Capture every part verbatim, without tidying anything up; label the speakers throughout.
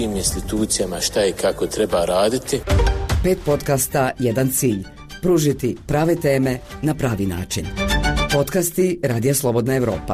Speaker 1: institucijama šta i kako treba raditi.
Speaker 2: Pet podcasta, jedan cilj. Pružiti prave teme na pravi način. Podcasti Radija Slobodna Evropa.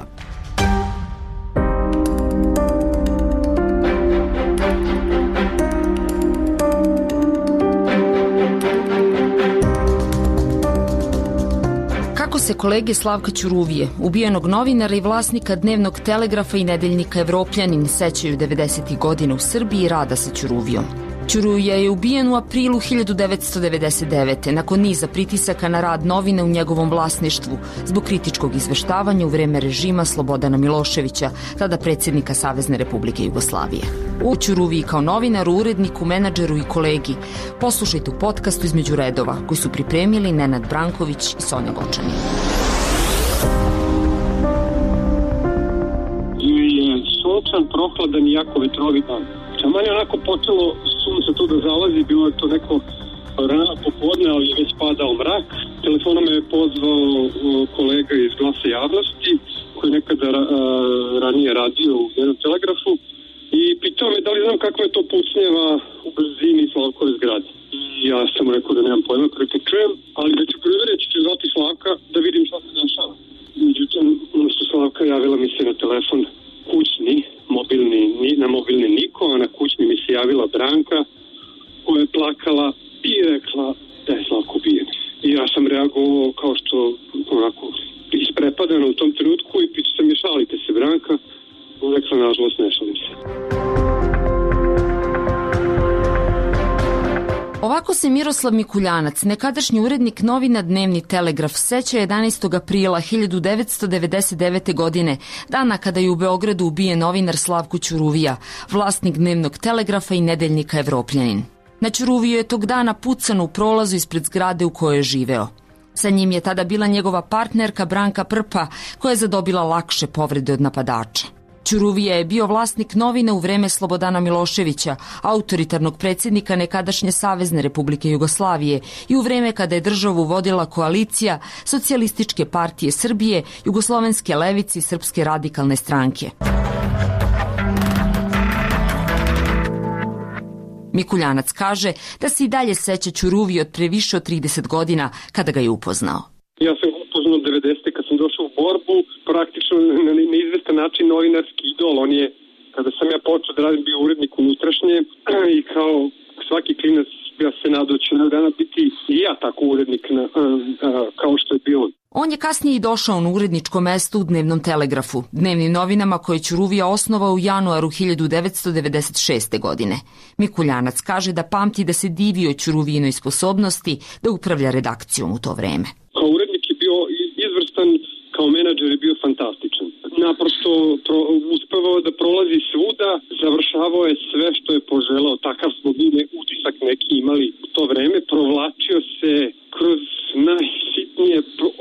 Speaker 3: Kako se kolege Slavka Ćuruvije, ubijenog novinara i vlasnika dnevnog telegrafa i nedeljnika Evropljanin, sećaju devedesetih godina u Srbiji i rada sa Ćuruvijom. Ćuruvija je ubijen u aprilu hiljadu devetsto devedeset devete. nakon niza pritisaka na rad novina u njegovom vlasništvu zbog kritičkog izveštavanja u vreme režima Slobodana Miloševića, tada predsjednika Savezne Republike Jugoslavije. U Ćuruviji kao novinaru, uredniku, menadžeru i kolegi poslušajte u podcastu Između redova, koji su pripremili Nenad Branković i Sonja Gočani.
Speaker 4: Je sunčan, prohladan i jako vetrovit dan. Taman je onako počelo sunce tu da zalazi, bilo je to neko rano popodne, ali je već padao mrak. Telefonom me je pozvao kolega iz Glasa javnosti, koji je nekada ra, ranije radio u jednom telegrafu, i pitao me da li znam kakva je to pucnjeva u blizini Slavkove zgrade. I ja sam mu rekao da nemam pojma, koliko čujem, ali da ću provjeriti, ću zvati Slavka da vidim šta se dešava. Međutim, što Slavka javila mi se na telefon kućni, mobilni, na mobilni niko, a na kućni mi se javila Branka, koja je plakala i rekla da je Slavko ubijen. I ja sam reagovao kao što onako isprepadano u tom trenutku i pitao sam je, šalite se Branka? On rekla, nažalost, ne šalim se.
Speaker 3: Ovako se Miroslav Mikuljanac, nekadašnji urednik novina Dnevni telegraf, seća jedanaestog aprila hiljadu devetsto devedeset devete. godine, dana kada je u Beogradu ubijen novinar Slavko Ćuruvija, vlasnik Dnevnog telegrafa i nedeljnika Evropljanin. Na Ćuruviju je tog dana pucano u prolazu ispred zgrade u kojoj je živeo. Sa njim je tada bila njegova partnerka Branka Prpa, koja je zadobila lakše povrede od napadača. Ćuruvija je bio vlasnik novina u vreme Slobodana Miloševića, autoritarnog predsjednika nekadašnje Savezne Republike Jugoslavije, i u vreme kada je državu vodila koalicija Socijalističke partije Srbije, Jugoslovenske levice i Srpske radikalne stranke. Mikuljanac kaže da se i dalje seća Ćuruvije od pre više od trideset godina kada ga je upoznao.
Speaker 4: Ja sam upoznao devedesete kad sam došao u borbu, praktično na neizvestan način novinarski idol. On je, kada sam ja počeo da radim, bio urednik unutrašnje i kao svaki klinac ja se nadao da ću jednog dana biti i ja tako urednik na, a, a, kao što je bio on.
Speaker 3: On je kasnije i došao na uredničko mesto u Dnevnom telegrafu, dnevnim novinama koje Ćuruvija osnovao u januaru hiljadu devetsto devedeset šeste. godine. Mikuljanac kaže da pamti da se divio Ćuruvijinoj sposobnosti da upravlja redakcijom u to vreme.
Speaker 4: Kao urednik je bio izvrstan, kao menadžer je bio fantastičan. Naprosto pro, uspevao da prolazi svuda, završavao je sve što je poželao, takav smo bili utisak neki imali u to vreme, provlačio se kroz najsitnije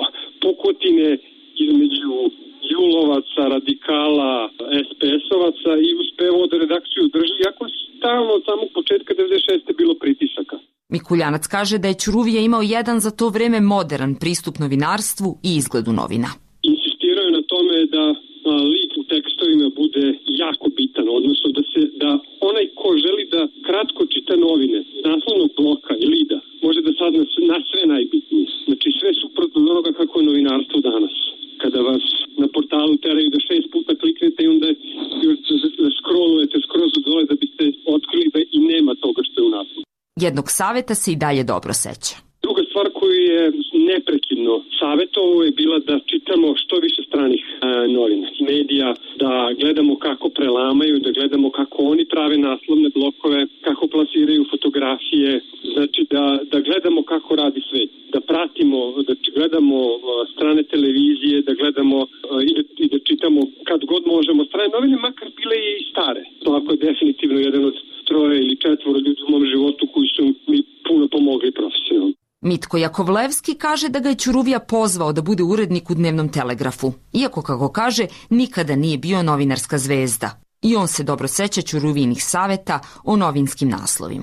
Speaker 4: pukotine između julovaca, radikala, es pe es-ovaca i uspevao da redakciju drži, iako stalno od samog početka devedeset šeste. bilo pritisaka.
Speaker 3: Mikuljanac kaže da je Ćuruvija imao jedan za to vreme modern pristup novinarstvu i izgledu novina.
Speaker 4: Insistirao je na tome da a, lik u tekstovima bude jako bitan, odnosno da se da onaj ko želi da kratko čita novine s naslovnog bloka i lida može da sad na, na sve najbitnije. Znači sve suprotno od onoga kako je novinarstvo danas. Kada vas na portalu teraju da šest puta kliknete i onda da scrollujete skroz dole da biste otkrili da i nema toga što je u naslovu.
Speaker 3: Jednog saveta se i dalje dobro seća.
Speaker 4: Druga stvar koju je neprekidno savjetovao je bila da čitamo što više stranih e, novina, medija, da gledamo kako prelamaju, da gledamo kako oni prave naslovne blokove, kako plasiraju fotografije, znači da, da gledamo kako radi svet, da pratimo, da gledamo e, strane televizije, da gledamo e, i, da, i da čitamo kad god možemo strane novine, makar bile i stare. To ako je definitivno jedan od troje ili četvoro ljudi u mom životu koji su mi puno pomogli profesionalno.
Speaker 3: Mitko Jakovlevski kaže da ga je Ćuruvija pozvao da bude urednik u Dnevnom telegrafu, iako, kako kaže, nikada nije bio novinarska zvezda. I on se dobro seća Ćuruvijinih saveta o novinskim naslovima.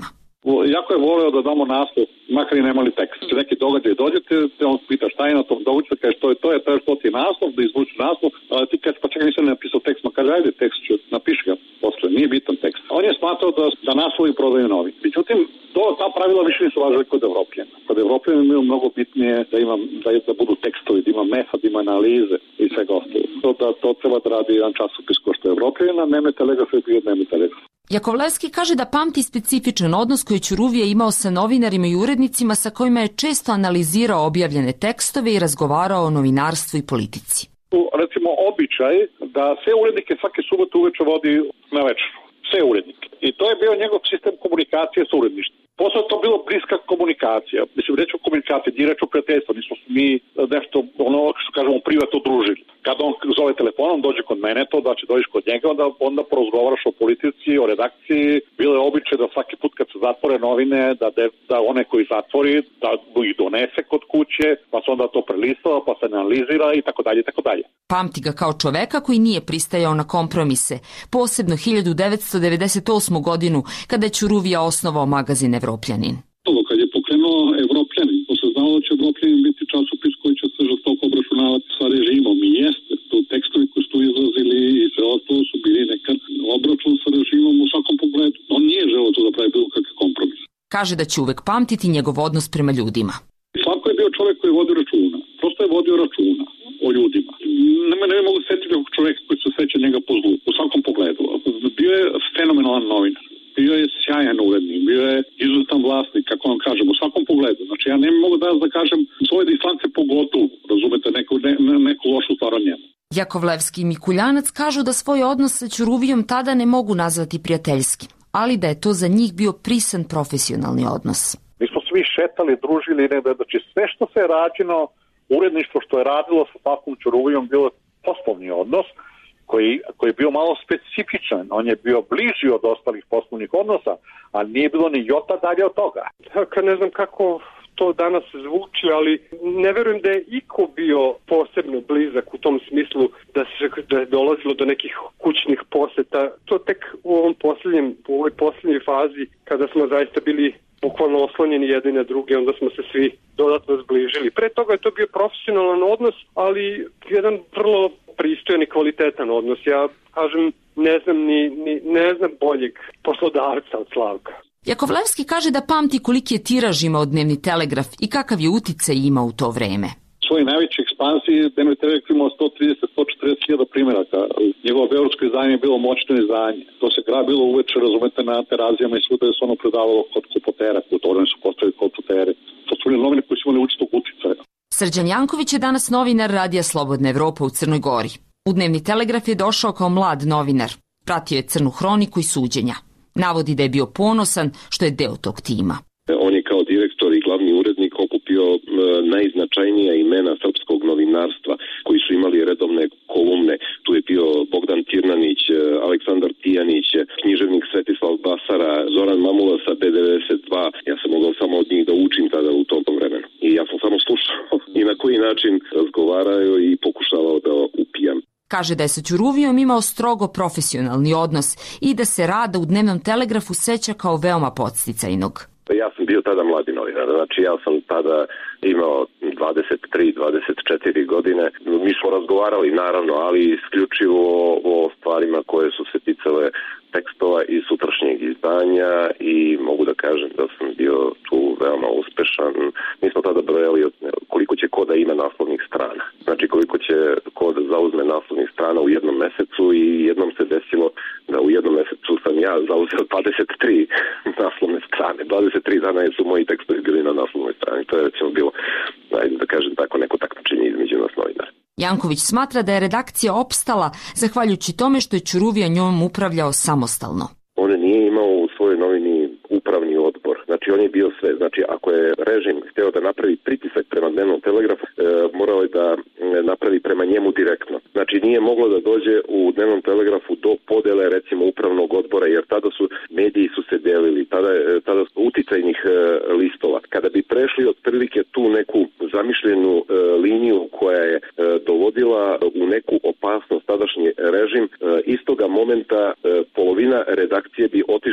Speaker 5: Jako je voleo da damo naslov, makar i nemali tekst. Če neki događaj dođete, te on pita šta je na tom događaju, kaže to je to, je to je što ti je naslov, da izvuči naslov, ali ti kaže pa čekaj nisam napisao tekst, ma kaže ajde tekst ću, napiši ga posle, nije bitan tekst. On je smatrao da, da naslovi prodaju novi. Međutim, to, ta pravila više nisu važili kod Evropljena. Kod Evropljena imaju mnogo bitnije da, ima, da, da budu tekstovi, da ima metod, ima analize i svega ostalo. To, da, to treba da radi jedan časopis ko što je Evropljena, Dnevni telegraf je bio Dnevni telegraf.
Speaker 3: Jakovlevski kaže da pamti specifičan odnos koji Ćuruvija imao sa novinarima i urednicima sa kojima je često analizirao objavljene tekstove i razgovarao o novinarstvu i politici.
Speaker 5: Recimo običaj da sve urednike svake subote uveče vodi na večeru. Sve urednike. I to je bio njegov sistem komunikacije sa uredništvom. Posle to bilo bliska komunikacija. Mislim, reći o komunikaciji, nije reći o prijateljstvu. Nismo mi nešto, ono što kažemo, privatno družili. Kada on zove telefonom, dođe kod mene, to da će dođeš kod njega, onda, onda porozgovaraš o politici, o redakciji. Bilo je običaj da svaki put kad se zatvore novine, da, de, da one koji zatvori, da ih donese kod kuće, pa se onda to prelistava, pa se analizira i tako dalje, i tako dalje.
Speaker 3: Pamti ga kao čoveka koji nije pristajao na kompromise, posebno hiljadu devetsto devedeset osmu godinu, kada je Ćuruvija osnovao magazin Evropljanin.
Speaker 4: Kad je pokrenuo Evropljanin, to se znalo da će Evropljanin biti časopis koji će se žestoko obračunavati sa režimom i jeste. To tekstovi koji su tu izlazili i sve ostalo su bili nekad obračun sa režimom u svakom pogledu. On nije želeo to da pravi bilo kakve kompromis.
Speaker 3: Kaže da će uvek pamtiti njegov odnos prema ljudima.
Speaker 4: Svako je bio čovjek koji je vodio računa. Prosto je vodio računa o ljudima. Ne, ne mogu setiti nekog čovjeka koji se seća njega po zlu, u svakom pogledu. Bio je fenomenalan novinar. Bio je sjajan urednik, bio je izuzetan vlasnik, kako vam kažem, u svakom pogledu. Znači ja ne mogu danas da kažem svoje distance pogotovo, razumete, neku, ne, neku lošu stvar o njemu.
Speaker 3: Jakovlevski i Mikuljanac kažu da svoj odnos sa Ćuruvijom tada ne mogu nazvati prijateljskim, ali da je to za njih bio prisan profesionalni odnos.
Speaker 5: Mi smo svi šetali, družili, ne, znači sve što se je rađeno, uredništvo što je radilo sa Slavkom Ćuruvijom bilo poslovni odnos, Koji, koji je bio malo specifičan. On je bio bliži od ostalih poslovnih odnosa, a nije bilo ni jota dalje od toga.
Speaker 6: Kad ne znam kako to danas zvuči, ali ne verujem da je iko bio posebno blizak u tom smislu da se da je dolazilo do nekih kućnih poseta. To tek u ovom posljednjem, u ovoj posljednjoj fazi, kada smo zaista bili bukvalno oslonjeni jedni na druge, onda smo se svi dodatno zbližili. Pre toga je to bio profesionalan odnos, ali jedan vrlo pristojan i kvalitetan odnos. Ja kažem, ne znam ni, ni ne znam boljeg poslodavca od Slavka.
Speaker 3: Jakovlevski kaže da pamti koliki je tiraž imao Dnevni telegraf i kakav je uticaj imao u to vreme.
Speaker 5: U svojoj najvećoj ekspansiji Dnevni telegraf imao sto trideset do sto četrdeset hiljada primjeraka. Njegovo beogradsko izdanje je bilo moćno izdanje. To se grabilo uveče, razumete, na terazijama i svuda je se ono predavalo kod kupotera. U to vreme su postavili kod kupotere. To su bili novine koji su imali učitog uticaja.
Speaker 3: Srđan Janković je danas novinar Radija Slobodna Evropa u Crnoj Gori. U Dnevni telegraf je došao kao mlad novinar. Pratio je crnu hroniku i suđenja. Navodi da je bio ponosan što je deo tog tima.
Speaker 7: On je kao direktor i glavni urednik okupio e, najznačajnija imena srpskog novinarstva koji su imali redovne kolumne. Tu je bio Bogdan Tirnanić, Aleksandar Tijanić, književnik Svetislav Basara, Zoran Mamula sa B devedeset dva. Ja sam mogao samo od njih da učim tada u tom vremenu. I ja sam samo slušao i na koji način razgovaraju i pokušavao da upijam.
Speaker 3: Kaže da je sa Ćuruvijom imao strogo profesionalni odnos i da se rada u Dnevnom telegrafu seća kao veoma podsticajnog.
Speaker 7: Ja sam bio tada mladi novinar, znači ja sam tada imao dvadeset tri dvadeset četiri godine. Mi smo razgovarali naravno, ali isključivo o stvarima koje su se ticale tekstova i sutrašnjeg izdanja i mogu da kažem da sam bio tu veoma uspešan. Mi smo tada brojali koliko će koda ima naslovnih strana. Znači koliko će kod zauzme naslovnih strana u jednom mesecu i jednom se desilo da u jednom mesecu sam ja zauzeo dvadeset tri naslovne strane. dvadeset tri dana su moji tekstovi bili na naslovnoj strani. To je recimo bilo, ajde da kažem tako, neko takmičenje između nas novinara.
Speaker 3: Janković smatra da je redakcija opstala zahvaljujući tome što je Ćuruvija njom upravljao samostalno.
Speaker 7: On nije imao u svojoj novini upravni odbor. Znači on je bio sve. Znači ako je režim hteo da napravi pritisak prema Dnevnom telegrafu, e, morao je da napravi prema njemu direktno. Znači nije moglo da dođe u Dnevnom telegrafu do podele recimo upravnog odbora, jer tada su mediji su se delili, tada, tada su uticajnih e, listova. Kada bi prešli otprilike tu neku zamišljenu e, liniju koja je e, dovodila u neku opasnost tadašnji režim, e, istoga momenta e, polovina redakcije bi otišla sa jednim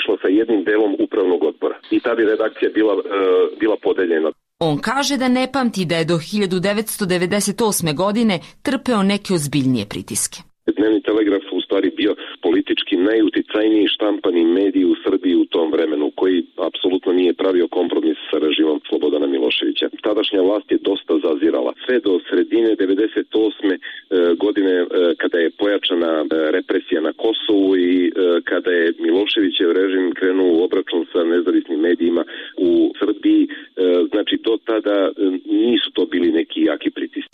Speaker 7: jednim delom upravnog odbora. I ta bi redakcija bila, uh, bila podeljena.
Speaker 3: On kaže da ne pamti da je do hiljadu devetsto devedeset osme. godine trpeo neke ozbiljnije pritiske.
Speaker 7: Dnevni telegraf u stvari bio politički najuticajniji štampani medij u Srbiji u tom vremenu, koji apsolutno nije pravio kompromis sa režimom Slobodana Miloševića. Tadašnja vlast je dosta zazirala. Sve do sredine devedeset osme. godine kada je pojačana represija na Kosovu i kada je Miloševićev režim krenuo u obračun sa nezavisnim medijima u Srbiji, znači do tada nisu to bili neki jaki pritisci.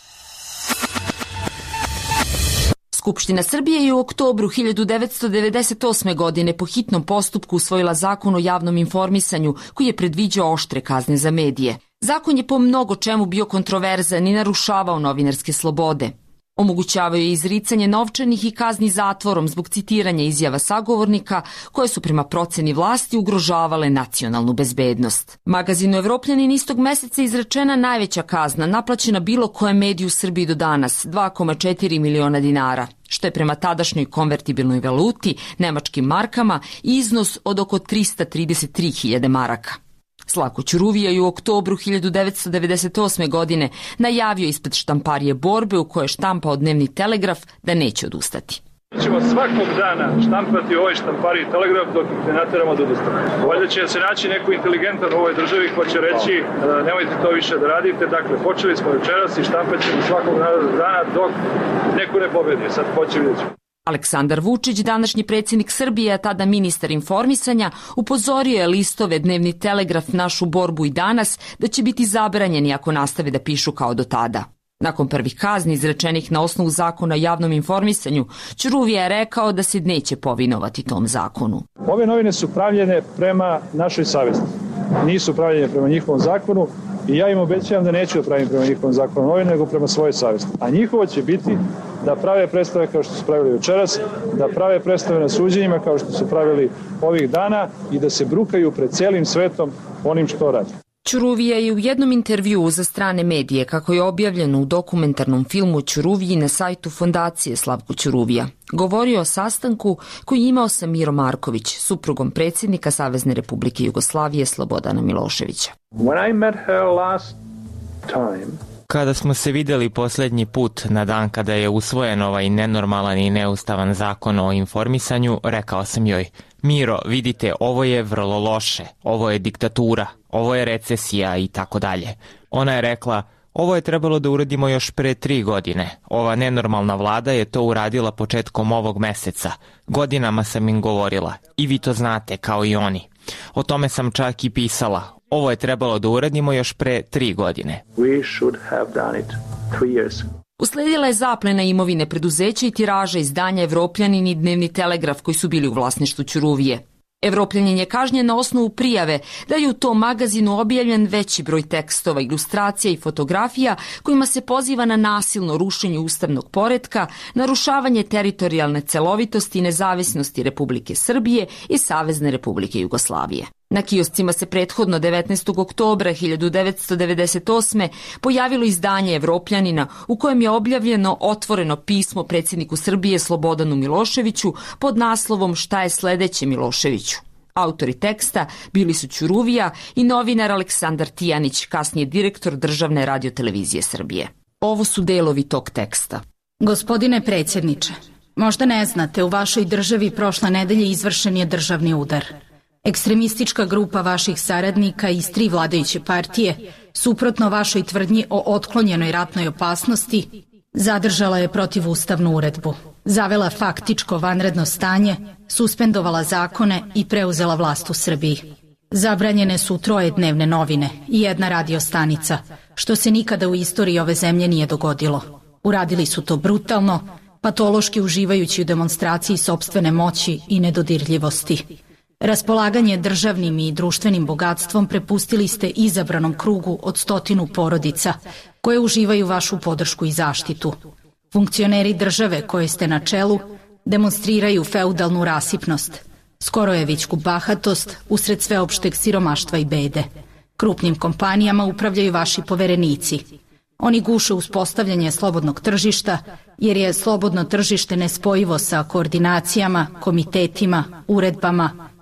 Speaker 3: Skupština Srbije je u oktobru hiljadu devetsto devedeset osme. godine po hitnom postupku usvojila zakon o javnom informisanju koji je predviđao oštre kazne za medije. Zakon je po mnogo čemu bio kontroverzan i narušavao novinarske slobode. Omogućavaju je izricanje novčanih i kazni zatvorom zbog citiranja izjava sagovornika koje su prema proceni vlasti ugrožavale nacionalnu bezbednost. Magazinu Evropljanin istog meseca izrečena najveća kazna naplaćena bilo kojem mediju u Srbiji do danas, dva zarez četiri miliona dinara, što je prema tadašnjoj konvertibilnoj valuti, nemačkim markama, iznos od oko trista trideset tri hiljade maraka. Slavko Ćuruvija je u oktobru hiljadu devetsto devedeset osme. godine najavio ispred štamparije borbe u kojoj je štampao Dnevni telegraf da neće odustati.
Speaker 8: Mi ćemo svakog dana štampati ovaj štampariji telegraf dok ne nateramo da odustane. Valjda će se naći neko inteligentan u ovoj državi ko će reći da nemojte to više da radite. Dakle, počeli smo večeras i štampat ćemo svakog dana dok neko ne pobedi. Sad hoće vidjeti.
Speaker 3: Aleksandar Vučić, današnji predsjednik Srbije, a tada ministar informisanja, upozorio je listove Dnevni telegraf, Našu borbu i Danas da će biti zabranjeni ako nastave da pišu kao do tada. Nakon prvih kazni izrečenih na osnovu zakona o javnom informisanju, Ćuruvija je rekao da se neće povinovati tom zakonu.
Speaker 8: Ove novine su pravljene prema našoj savesti. Nisu pravljene prema njihovom zakonu i ja im obećavam da neću da pravim prema njihovom zakonu novine, nego prema svojoj savesti. A njihovo će biti da prave predstave kao što su pravili večeras, da prave predstave na suđenjima kao što su pravili ovih dana i da se brukaju pred celim svetom onim što radi.
Speaker 3: Ćuruvija je u jednom intervjuu za strane medije, kako je objavljeno u dokumentarnom filmu Ćuruviji na sajtu Fondacije Slavko Ćuruvija, govorio o sastanku koji je imao sa Mirom Marković, suprugom predsjednika Savezne Republike Jugoslavije Slobodana Miloševića.
Speaker 8: When I met her last time,
Speaker 9: Kada smo se videli posljednji put na dan kada je usvojen ovaj nenormalan i neustavan zakon o informisanju, rekao sam joj: Miro, vidite, ovo je vrlo loše, ovo je diktatura, ovo je recesija i tako dalje. Ona je rekla: ovo je trebalo da uradimo još pre tri godine. Ova nenormalna vlada je to uradila početkom ovog meseca. Godinama sam im govorila. I vi to znate, kao i oni. O tome sam čak i pisala. Ovo je trebalo da uradimo još pre tri godine.
Speaker 8: We should have done it three years.
Speaker 3: Usledila je zaplena imovine preduzeća i tiraža izdanja Evropljanin i Dnevni telegraf koji su bili u vlasništvu Ćuruvije. Evropljanin je kažnjen na osnovu prijave da je u tom magazinu objavljen veći broj tekstova, ilustracija i fotografija kojima se poziva na nasilno rušenje ustavnog poretka, narušavanje teritorijalne celovitosti i nezavisnosti Republike Srbije i Savezne Republike Jugoslavije. Na kioscima se prethodno devetnaestog oktobra hiljadu devetsto devedeset osme. pojavilo izdanje Evropljanina u kojem je objavljeno otvoreno pismo predsjedniku Srbije Slobodanu Miloševiću pod naslovom Šta je sledeće Miloševiću. Autori teksta bili su Ćuruvija i novinar Aleksandar Tijanić, kasnije direktor Državne radiotelevizije Srbije. Ovo su delovi tog teksta.
Speaker 10: Gospodine predsjedniče, možda ne znate, u vašoj državi prošle nedelje izvršen je državni udar. Ekstremistička grupa vaših saradnika iz tri vladajuće partije, suprotno vašoj tvrdnji o otklonjenoj ratnoj opasnosti, zadržala je protivustavnu uredbu, zavela faktičko vanredno stanje, suspendovala zakone i preuzela vlast u Srbiji. Zabranjene su troje dnevne novine i jedna radio stanica, što se nikada u istoriji ove zemlje nije dogodilo. Uradili su to brutalno, patološki uživajući u demonstraciji sopstvene moći i nedodirljivosti. Raspolaganje državnim i društvenim bogatstvom prepustili ste izabranom krugu od stotinu porodica koje uživaju vašu podršku i zaštitu. Funkcioneri države koje ste na čelu demonstriraju feudalnu rasipnost, skorojevićku bahatost usred sveopšteg siromaštva i bede. Krupnim kompanijama upravljaju vaši poverenici. Oni guše uspostavljanje slobodnog tržišta, jer je slobodno tržište nespojivo sa koordinacijama, komitetima, uredbama,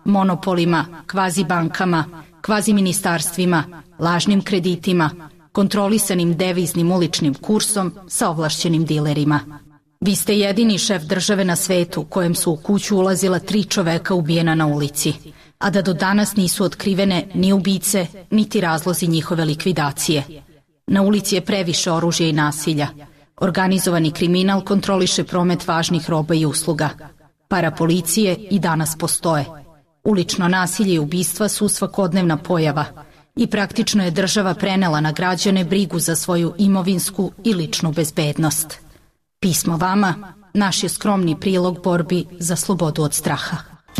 Speaker 10: monopolima, kvazi bankama, kvazi ministarstvima, lažnim kreditima, kontrolisanim deviznim uličnim kursom sa ovlašćenim dilerima. Vi ste jedini šef države na svetu kojem su u kuću ulazila tri čoveka ubijena na ulici, a da do danas nisu otkrivene ni ubice, niti razlozi njihove likvidacije. Na ulici je previše oružja i nasilja. Organizovani kriminal kontroliše promet važnih roba i usluga. Parapolicije i danas postoje. Ulično nasilje i ubistva su svakodnevna pojava i praktično je država prenela na građane brigu za svoju imovinsku i ličnu bezbednost. Pismo vama, naš je skromni prilog borbi za slobodu od straha.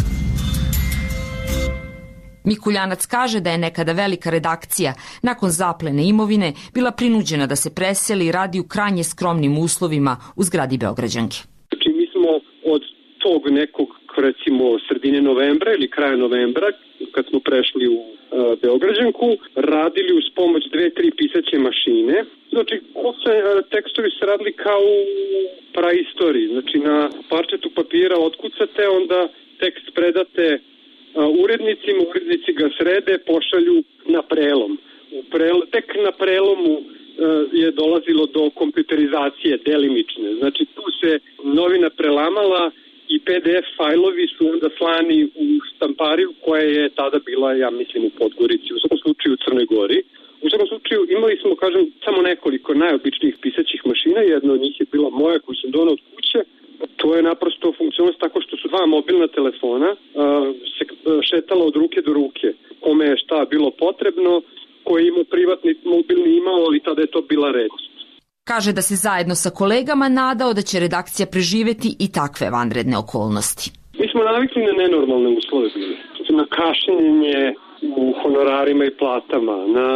Speaker 3: Mikuljanac kaže da je nekada velika redakcija nakon zaplene imovine bila prinuđena da se preseli i radi u krajnje skromnim uslovima u zgradi Beograđanke.
Speaker 4: Znači mi smo od tog nekog recimo sredine novembra ili kraja novembra kad smo prešli u uh, Beograđanku radili uz pomoć dve, tri pisaće mašine. Znači se, uh, tekstovi se radili kao u praistoriji. Znači na parčetu papira otkucate, onda tekst predate urednicima, urednici ga srede, pošalju na prelom. U prel, tek na prelomu uh, je dolazilo do kompjuterizacije delimične. Znači tu se novina prelamala i P D F fajlovi su onda slani u štampariju koja je tada bila, ja mislim, u Podgorici, u svakom slučaju u Crnoj Gori. U svakom slučaju imali smo, kažem, samo nekoliko najobičnijih pisaćih mašina, jedna od njih je bila moja koju sam donao od kuće. To je naprosto funkcionalnost tako što su dva mobilna telefona uh, se šetala od ruke do ruke. Kome je šta bilo potrebno, koji je imao privatni mobilni imao, ali tada je to bila redkost.
Speaker 3: Kaže da se zajedno sa kolegama nadao da će redakcija preživeti i takve vanredne okolnosti.
Speaker 4: Mi smo navikli na nenormalne uslove bili. Na kašnjenje u honorarima i platama, na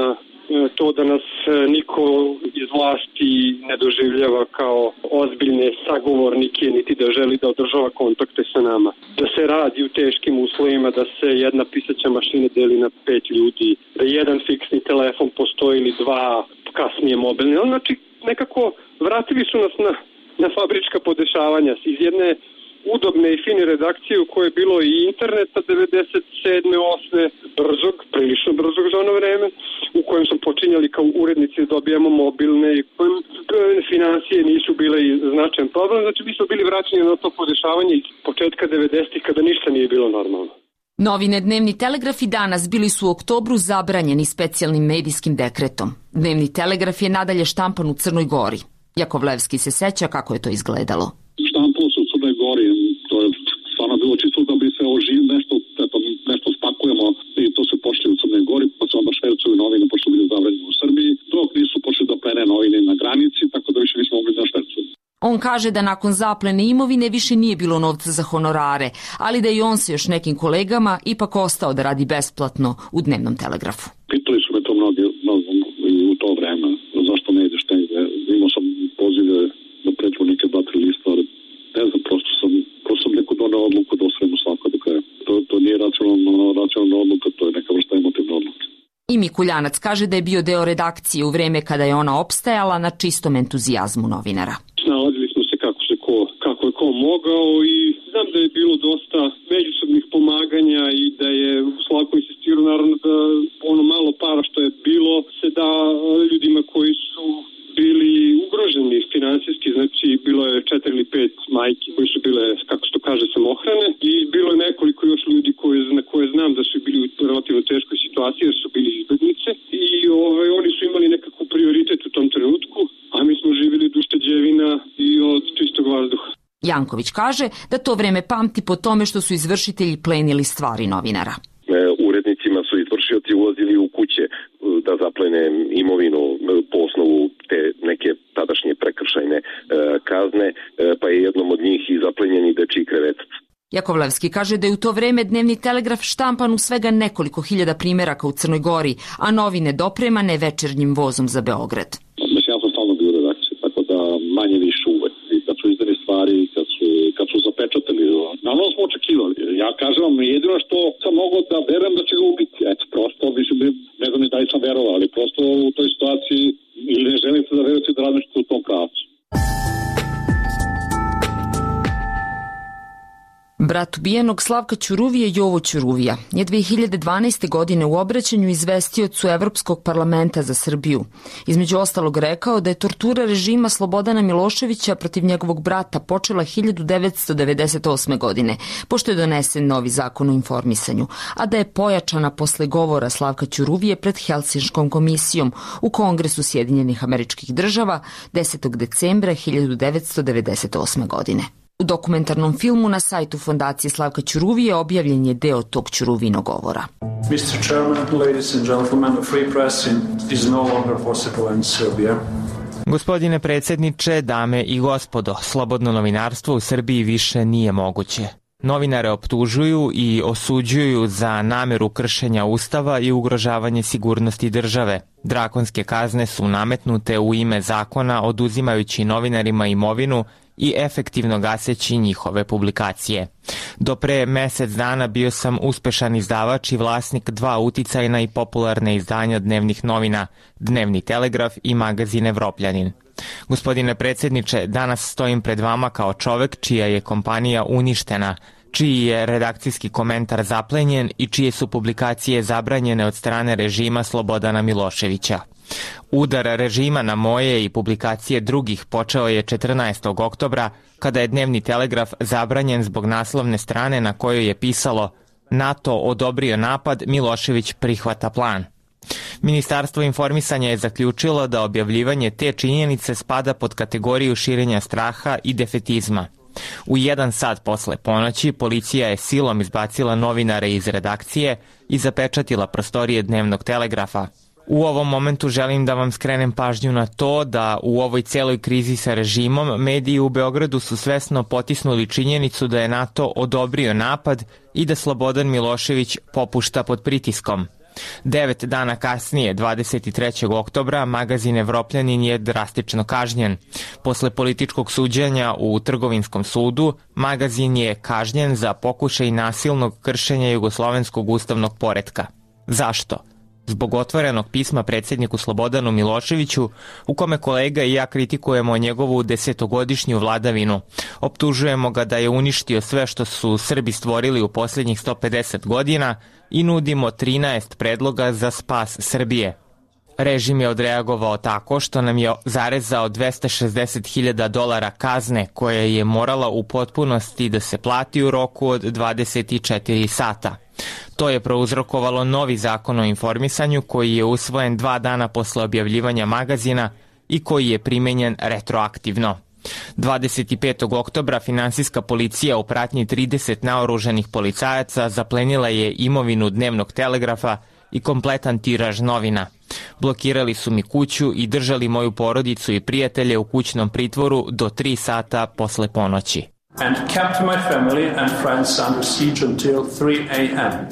Speaker 4: to da nas niko iz vlasti ne doživljava kao ozbiljne sagovornike, niti da želi da održava kontakte sa nama. Da se radi u teškim uslovima, da se jedna pisaća mašina deli na pet ljudi, da jedan fiksni telefon postoji ili dva, kasnije mobilni. Znači, nekako vratili su nas na, na fabrička podešavanja iz jedne udobne i fine redakcije u kojoj je bilo i interneta devedeset sedme osme brzog, prilično brzog za ono vreme, u kojem smo počinjali kao urednici da dobijamo mobilne i kojem financije nisu bile značajan problem. Znači mi smo bili vraćeni na to podešavanje iz početka devedesetih kada ništa nije bilo normalno.
Speaker 3: Novine Dnevni telegraf i Danas bili su u oktobru zabranjeni specijalnim medijskim dekretom. Dnevni telegraf je nadalje štampan u Crnoj Gori. Jakovlevski se seća kako je to izgledalo.
Speaker 5: Štampalo se u Crnoj Gori, to je stvarno bilo čisto da bi se oživ nešto, eto, nešto spakujemo i to se počeli u Crnoj Gori, pa se onda švercuju novine, pošto bili zabranjeni u Srbiji, dok nisu počeli da plene novine na granici, tako da više nismo mogli da švercuju.
Speaker 3: On kaže da nakon zaplene imovine više nije bilo novca za honorare, ali da i on se još nekim kolegama ipak ostao da radi besplatno u Dnevnom telegrafu.
Speaker 5: Pitali su me to mnogi, mnogi i u to vreme, zašto ne ideš negde, imao sam pozive da pređu neke dva, tri lista, ali ne znam, prosto sam, prosto sam neko donao odluku da osvojimo svako do kraja. To, to nije racionalna, racionalna odluka, to je neka vrsta emotivna odluka.
Speaker 3: I Mikuljanac kaže da je bio deo redakcije u vreme kada je ona opstajala na čistom entuzijazmu novinara.
Speaker 4: Snalazili smo se kako se ko, kako je ko mogao i znam da je bilo dosta međusobnih pomaganja i da je Slavko insistirao naravno da ono malo para što je bilo se da ljudima koji su bili ugroženi finansijski, znači bilo je četiri ili pet majki koji su bile, kako se to kaže, samohrane i bilo je nekoliko još ljudi koje, na koje znam da su bili u relativno teškoj situaciji jer su bili izbjeglice i ovaj, oni su imali nekako prioritet u tom trenutku, a mi smo živjeli od ušteđevina i od čistog vazduha.
Speaker 3: Janković kaže da to vreme pamti po tome što su izvršitelji plenili stvari novinara.
Speaker 7: Urednicima su izvršioci ulazili u kuće da zaplene imovinu po osnovu te neke tadašnje prekršajne kazne, pa je jednom od njih i zaplenjeni dečiji krevetac.
Speaker 3: Jakovlevski kaže da je u to vreme Dnevni telegraf štampan u svega nekoliko hiljada primjeraka u Crnoj Gori, a novine dopremane večernjim vozom za Beograd.
Speaker 5: Mislim, ja sam stalno bio u redakciji, tako da manje više uvek. I kad su izdali stvari, kad su, kad su zapečatili, naravno smo očekivali. Ja kažem vam, jedino što sam mogao da verujem da će ga ubiti. Eto, prosto, mislim, ne znam ni da li sam verovao, ali prosto u toj situaciji ili ne želite da verujete da razmišljate u tom pravcu.
Speaker 3: brat ubijenog Slavka Ćuruvije, Jovo Ćuruvija, je dve hiljade dvanaeste. godine u obraćanju izvestiocu Evropskog parlamenta za Srbiju između ostalog rekao da je tortura režima Slobodana Miloševića protiv njegovog brata počela hiljadu devetsto devedeset osme. godine, pošto je donesen novi zakon o informisanju, a da je pojačana posle govora Slavka Ćuruvije pred Helsinškom komisijom u Kongresu Sjedinjenih Američkih Država desetog decembra hiljadu devetsto devedeset osme. godine. U dokumentarnom filmu na sajtu Fondacije Slavka Ćuruvije objavljen je deo tog Ćuruvinog govora.
Speaker 11: mister Chairman, ladies and gentlemen, the free press is no longer possible in Serbia.
Speaker 9: Gospodine predsjedniče, dame i gospodo, slobodno novinarstvo u Srbiji više nije moguće. Novinare optužuju i osuđuju za nameru kršenja Ustava i ugrožavanje sigurnosti države. Drakonske kazne su nametnute u ime zakona, oduzimajući novinarima imovinu i efektivno gaseći njihove publikacije. Do pre mesec dana bio sam uspešan izdavač i vlasnik dva uticajna i popularne izdanja dnevnih novina, Dnevni Telegraf i magazin Evropljanin. Gospodine predsjedniče, danas stojim pred vama kao čovek čija je kompanija uništena, čiji je redakcijski komentar zaplenjen i čije su publikacije zabranjene od strane režima Slobodana Miloševića. Udar režima na moje i publikacije drugih počeo je četrnaestog oktobra, kada je Dnevni Telegraf zabranjen zbog naslovne strane na kojoj je pisalo NATO odobrio napad, Milošević prihvata plan. Ministarstvo informisanja je zaključilo da objavljivanje te činjenice spada pod kategoriju širenja straha i defetizma. U jedan sat posle ponoći policija je silom izbacila novinare iz redakcije i zapečatila prostorije Dnevnog Telegrafa. U ovom momentu želim da vam skrenem pažnju na to da u ovoj celoj krizi sa režimom mediji u Beogradu su svesno potisnuli činjenicu da je NATO odobrio napad i da Slobodan Milošević popušta pod pritiskom. Devet dana kasnije, dvadeset trećeg oktobra, magazin Evropljanin je drastično kažnjen. Posle političkog suđenja u Trgovinskom sudu, magazin je kažnjen za pokušaj nasilnog kršenja jugoslovenskog ustavnog poretka. Zašto? Zbog otvorenog pisma predsjedniku Slobodanu Miloševiću, u kome kolega i ja kritikujemo njegovu desetogodišnju vladavinu. Optužujemo ga da je uništio sve što su Srbi stvorili u posljednjih sto pedeset godina i nudimo trinaest predloga za spas Srbije. Režim je odreagovao tako što nam je zarezao dvesta šezdeset hiljada dolara kazne koja je morala u potpunosti da se plati u roku od dvadeset četiri sata. To je prouzrokovalo novi zakon o informisanju koji je usvojen dva dana posle objavljivanja magazina i koji je primenjen retroaktivno. dvadeset petog oktobra finansijska policija u pratnji trideset naoružanih policajaca zaplenila je imovinu Dnevnog Telegrafa i kompletan tiraž novina. Blokirali su mi kuću i držali moju porodicu i prijatelje u kućnom pritvoru do tri sata posle ponoći.
Speaker 11: And kept my family and friends under siege until three a m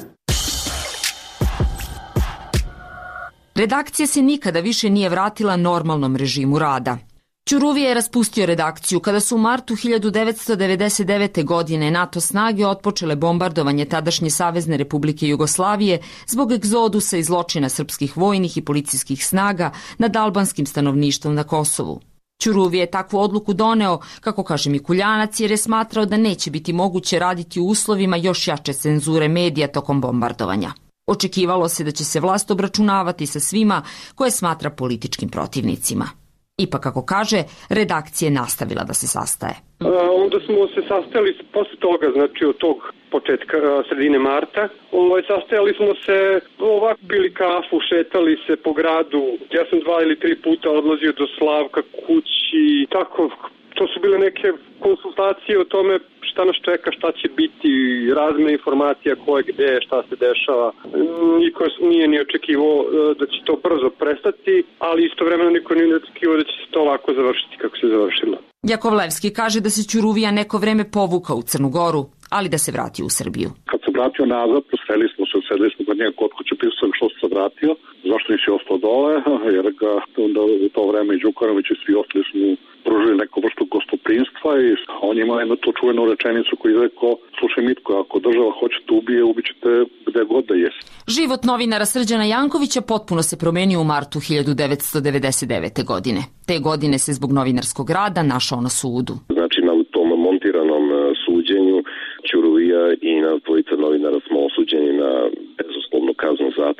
Speaker 3: Redakcija se nikada više nije vratila normalnom režimu rada. Ćuruvija je raspustio redakciju kada su u martu hiljadu devetsto devedeset devete. godine NATO snage otpočele bombardovanje tadašnje Savezne Republike Jugoslavije zbog egzodusa i zločina srpskih vojnih i policijskih snaga nad albanskim stanovništvom na Kosovu. Ćuruvija je takvu odluku doneo, kako kaže Mikuljanac, jer je smatrao da neće biti moguće raditi u uslovima još jače cenzure medija tokom bombardovanja. Očekivalo se da će se vlast obračunavati sa svima koje smatra političkim protivnicima. Ipak, kako kaže, redakcija je nastavila da se sastaje.
Speaker 6: A, onda smo se sastajali posle toga, znači od tog početka, sredine marta. Ovaj, sastajali smo se, ovako pili kafu, šetali se po gradu. Ja sam dva ili tri puta odlazio do Slavka kući. Tako, to su bile neke konsultacije o tome šta nas čeka, šta će biti, razmena informacija koje gde, šta se dešava. Niko nije ni očekivao da će to brzo prestati, ali istovremeno niko nije očekivao da će se to ovako završiti kako se završilo.
Speaker 3: Jakovlevski kaže da se Ćuruvija neko vreme povukao u Crnu Goru, ali da se vratio u Srbiju.
Speaker 5: Kad se vratio nazad, posreli smo se, sedeli smo kod njega kod kuće, pisao sam što se vratio, zašto nisi ostao dole, jer ga onda u to vreme i Đukanović i svi ostali smo pružili neku vrstu gostoprinstva i on ima jednu tu čuvenu rečenicu koju je rekao, slušaj Mitko, ako država hoće te ubije, ubićete gde god da jesi.
Speaker 3: Život novinara Srđana Jankovića potpuno se promenio u martu hiljadu devetsto devedeset devete. godine. Te godine se zbog novinarskog rada našao na sudu.
Speaker 7: Znači na tom montiranom suđenju Ćuruvija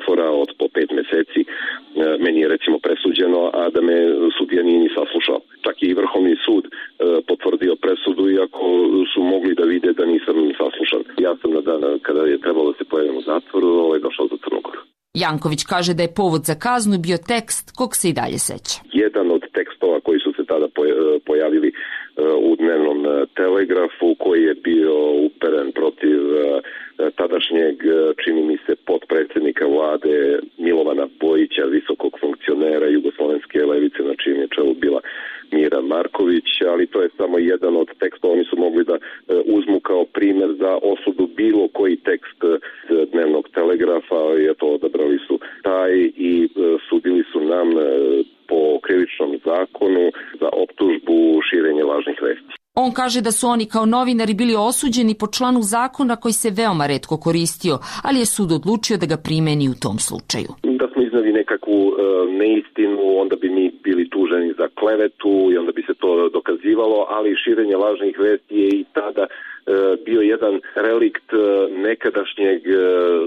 Speaker 7: zatvora od po pet meseci. Meni je recimo presuđeno, a da me sudija nije ni saslušao. Čak i Vrhovni sud potvrdio presudu, iako su mogli da vide da nisam saslušan. Ja sam na dan kada je trebalo da se pojavim u zatvoru, ovaj, došao za Crnu Goru.
Speaker 3: Janković kaže da je povod za kaznu bio tekst kog se i dalje seća.
Speaker 7: Jedan od tekstova koji su se tada pojavili u dnevnom Telegrafu, koji je bio uperen protiv tadašnjeg, čini mi se, potpredsjednika vlade Milovana Bojića, visokog funkcionera jugoslovenske levice, na čijem je čelu bila Mira Marković, ali to je samo jedan od tekstova. Oni su mogli da uzmu kao primjer za osudu bilo koji tekst dnevnog Telegrafa, i eto, odabrali su taj i sudili su nam po krivičnom zakonu za optužbu širenje lažnih vesti.
Speaker 3: On kaže da su oni kao novinari bili osuđeni po članu zakona koji se veoma retko koristio, ali je sud odlučio da ga primeni u tom slučaju.
Speaker 7: Da smo iznali nekakvu e, neistinu, onda bi mi bili tuženi za klevetu i onda bi se to dokazivalo, ali širenje lažnih vesti je i tada e, bio jedan relikt e, nekadašnjeg e,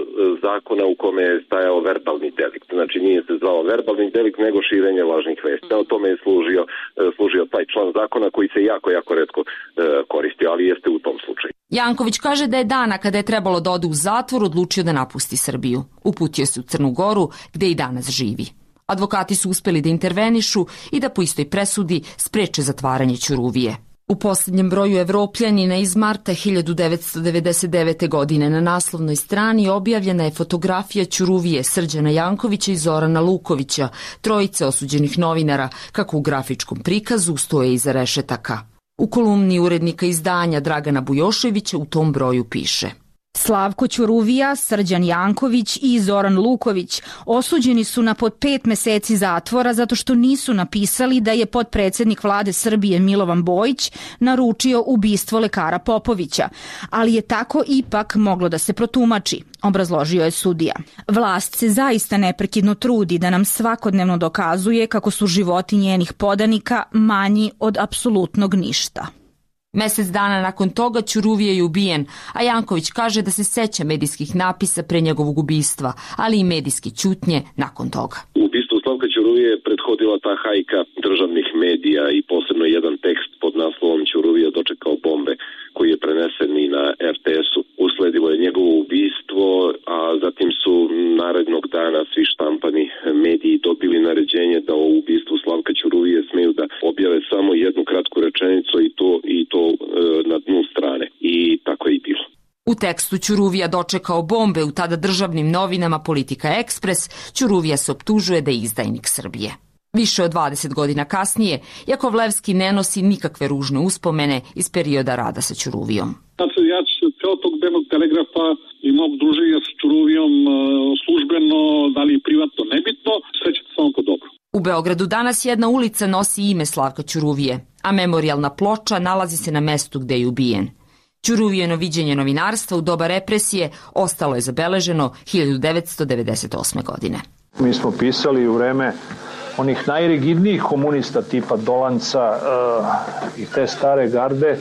Speaker 7: zakona u kome je stajao verbalni delikt. Znači nije se zvao verbalni delikt, nego širenje lažnih vesti. O tome je služio, e, služio taj član zakona koji se jako, jako retko e, koristio, ali jeste u tom slučaju.
Speaker 3: Janković kaže da je dana kada je trebalo da ode u zatvor odlučio da napusti Srbiju. Uputio se u Crnu Goru, gde i danas živi. Advokati su uspeli da intervenišu i da po istoj presudi spreče zatvaranje Ćuruvije. U posljednjem broju Evropljanina iz marta hiljadu devetsto devedeset devete. godine na naslovnoj strani objavljena je fotografija Ćuruvije, Srđana Jankovića i Zorana Lukovića, trojice osuđenih novinara, kako u grafičkom prikazu stoje iza rešetaka. U kolumni urednika izdanja Dragana Bujoševića u tom broju piše:
Speaker 10: Slavko Ćuruvija, Srđan Janković i Zoran Luković osuđeni su na pod pet meseci zatvora zato što nisu napisali da je potpredsednik vlade Srbije Milovan Bojić naručio ubistvo lekara Popovića, ali je tako ipak moglo da se protumači, obrazložio je sudija. Vlast se zaista neprekidno trudi da nam svakodnevno dokazuje kako su životi njenih podanika manji od apsolutnog ništa.
Speaker 3: Mesec dana nakon toga Ćuruvije je ubijen, a Janković kaže da se seća medijskih napisa pre njegovog ubistva, ali i medijske ćutnje nakon toga.
Speaker 7: Ubistvu Slavka Ćuruvije je prethodila ta hajka državnih medija i posebno jedan tekst pod naslovom Ćuruvija dočekao bombe, koji je prenesen i na er te esu. Usledilo je njegovo ubistvo, a zatim su narednog dana svi štampani mediji dobili naređenje da o ubistvu Slavka Ćuruvije smeju da objave samo jednu kratku rečenicu i to, i to e, na dnu strane. I tako je i bilo.
Speaker 3: U tekstu Ćuruvija dočekao bombe u tada državnim novinama Politika Ekspres, Ćuruvija se optužuje da je izdajnik Srbije. Više od dvadeset godina kasnije, Jakovlevski ne nosi nikakve ružne uspomene iz perioda rada sa Ćuruvijom.
Speaker 4: Znači, ja ću kao tog dnevnog Telegrafa i mog druženja sa Ćuruvijom službeno, da li i privatno, nebitno, sećate samo po dobro.
Speaker 3: U Beogradu danas jedna ulica nosi ime Slavka Ćuruvije, a memorijalna ploča nalazi se na mestu gde je ubijen. Ćuruvijeno viđenje novinarstva u doba represije ostalo je zabeleženo hiljadu devetsto devedeset osme. godine.
Speaker 8: Mi smo pisali u vreme onih najrigidnijih komunista tipa Dolanca uh, i te stare garde.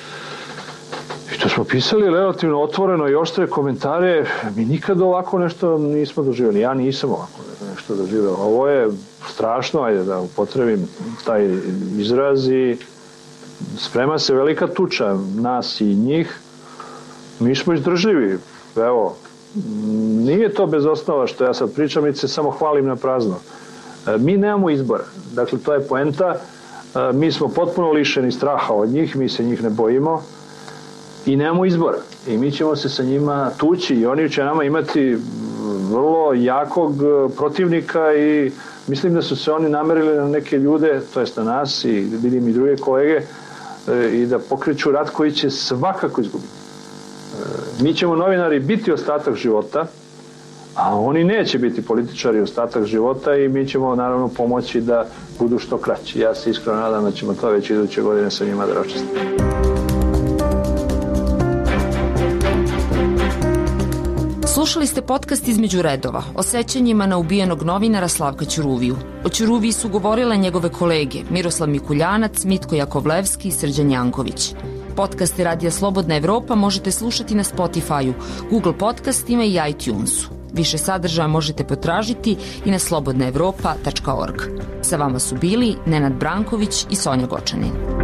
Speaker 8: I to smo pisali relativno otvoreno i oštre komentare. Mi nikad ovako nešto nismo doživjeli. Ja nisam ovako nešto doživjela. Ovo je strašno, ajde da upotrebim taj izraz, i sprema se velika tuča nas i njih. Mi smo izdržljivi. Evo, nije to bez osnova što ja sad pričam, i se samo hvalim na prazno. Mi nemamo izbora. Dakle, to je poenta. Mi smo potpuno lišeni straha od njih, mi se njih ne bojimo i nemamo izbora. I mi ćemo se sa njima tući i oni će nama imati vrlo jakog protivnika, i mislim da su se oni namerili na neke ljude, to jest na nas, i vidim i druge kolege, i da pokreću rat koji će svakako izgubiti. Mi ćemo, novinari, biti ostatak života, a oni neće biti političari ostatak života, i mi ćemo naravno pomoći da budu što kraći. Ja se iskreno nadam da ćemo to već iduće godine sa njima da raščistimo.
Speaker 3: Slušali ste podcast Između redova o sećanjima na ubijenog novinara Slavka Ćuruviju. O Ćuruviji su govorile njegove kolege Miroslav Mikuljanac, Mitko Jakovlevski i Srđan Janković. Podcaste Radija Slobodna Evropa možete slušati na Spotify-u, Google podcastima i iTunesu. Više sadržaja možete potražiti i na slobodna evropa tačka org. Sa vama su bili Nenad Branković i Sonja Gočanin.